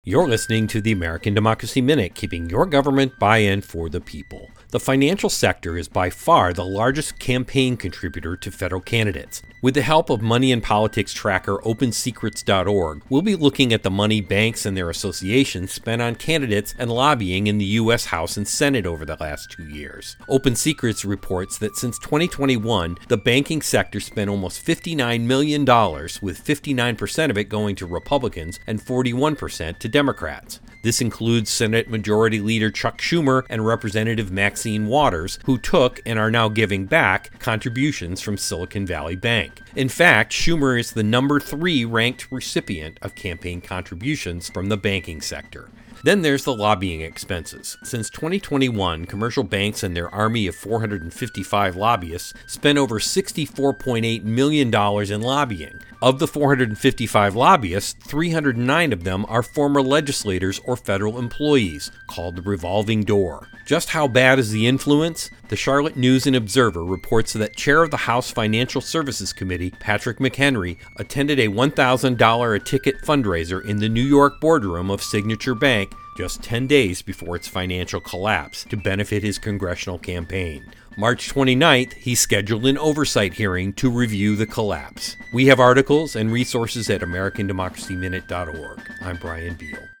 You're listening to the American Democracy Minute, keeping your government buy-in for the people. The financial sector is by far the largest campaign contributor to federal candidates. With the help of money and politics tracker OpenSecrets.org, we'll be looking at the money banks and their associations spent on candidates and lobbying in the U.S. House and Senate over the last 2 years. Open Secrets reports that since 2021, the banking sector spent almost $59 million, with 59% of it going to Republicans and 41% to Democrats. This includes Senate Majority Leader Chuck Schumer and Representative Maxine Waters, who took and are now giving back contributions from Silicon Valley Bank. In fact, Schumer is the number 3 ranked recipient of campaign contributions from the banking sector. Then there's the lobbying expenses. Since 2021, commercial banks and their army of 455 lobbyists spent over $64.8 million in lobbying. Of the 455 lobbyists, 309 of them are former legislators or federal employees, called the revolving door. Just how bad is the influence? The Charlotte News and Observer reports that Chair of the House Financial Services Committee, Patrick McHenry, attended a $1,000 a ticket fundraiser in the New York boardroom of Signature Bank just 10 days before its financial collapse to benefit his congressional campaign. March 29th, he scheduled an oversight hearing to review the collapse. We have articles and resources at AmericanDemocracyMinute.org. I'm Brian Beal.